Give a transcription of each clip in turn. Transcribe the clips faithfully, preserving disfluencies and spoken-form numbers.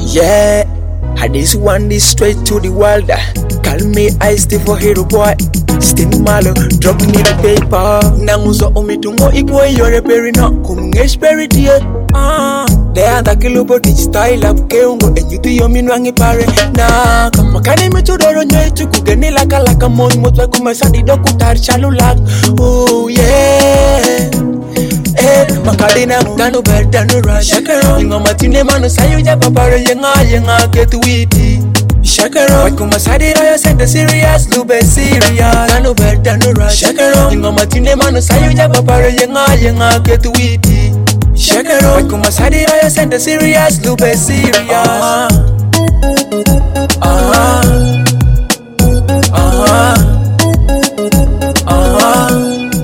Yeah, I this one this straight to the world. Call me Ice T for hero boy. Sting malo, drop me the paper. Nanguzo umitungo ikwe yore peri no kumungesh peri die. Ah, they are the kilobo dich style up keungo and you do your minwangi pare. Na makani me to doro nyoy to kugeni laka laka moi motwa kumasadi doku tar chalulak. Oh yeah. Eh, makadina tanu bed tanu rush. Shakero, ingo matine manu sayu ja papare yenga yenga get witty. Shakero, wait kumasadi raya send the serious lube serious. Tanu bed tanu rush. Shakero, ingo matine manu sayu ja papare yenga yenga get witty. Shakero, wait kumasadi raya send the serious lube serious. Ah, ah, ah, ah.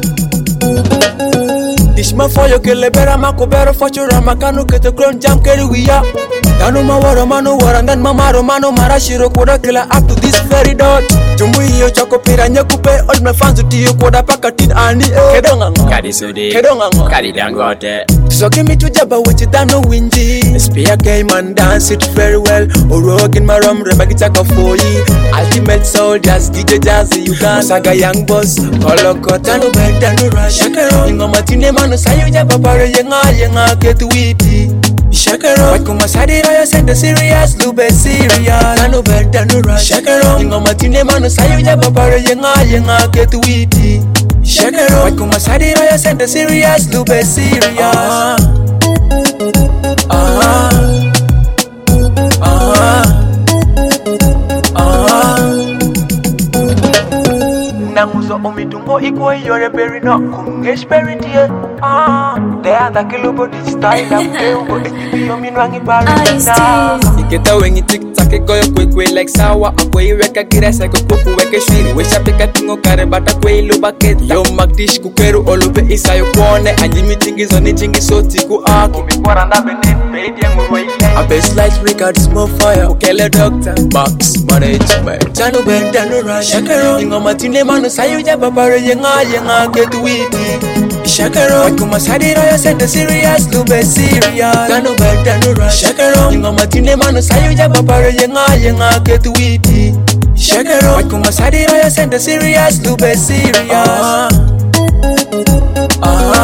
Dishma for your killer better mako better for your ramakanu get a grown jam carry we up. Danu mawara manu war and then mamaro mano marashiro koda killer up to this very dot. Jumbu hiyo chako pira nyekupe all my fans to you koda pakatin ani kedonga Kadi sudi kedonga Kadi dangote so give me to jaba with it no windy. Spear game and dance it very well. Orog in my room remake chaka for you. Ultimate soldiers D J Jazzy you can saga young boss koloko tanu bed tanu rush. Shakero ingo matine manu sayu jaba pare yenga yenga get witty. Shakero, wait kumasadi raya send the serious lube serious. Tanu bed tanu rush. Shakero, ingo matine manu sayu jaba pare yenga yenga get witty. Shakero, wait kumasadi raya send the serious lube serious. Ah, ah, ah, ah. Nanguzo umitungo ikwe yore peri no kumungesh peri die. Ah, they are the kilobo this style of keungo and you do your minwangi pare na. Iketa wengi tiktak goyo kwe kwe like sawa akwe weka girasa ko kuku weke shiri wesha pika tingo kare bata kwe luba keta yo magdish kukeru olube isayo kuone anjimi tingizo ni jingi soti ku aki mikwara na benin pedi yangu roi a best light records more fire ukele doctor box management tanu bed tanu rush. Shakero ingo matine manu sayu jaba pare yenga yenga get witty. Shakero, wait kumasadi raya send the serious lube serious. Tanu bed tanu rush. Shakero, ingo matine manu sayu jaba pare yenga yenga get witty. Shakero, wait kumasadi raya send the serious lube serious. Ah, ah.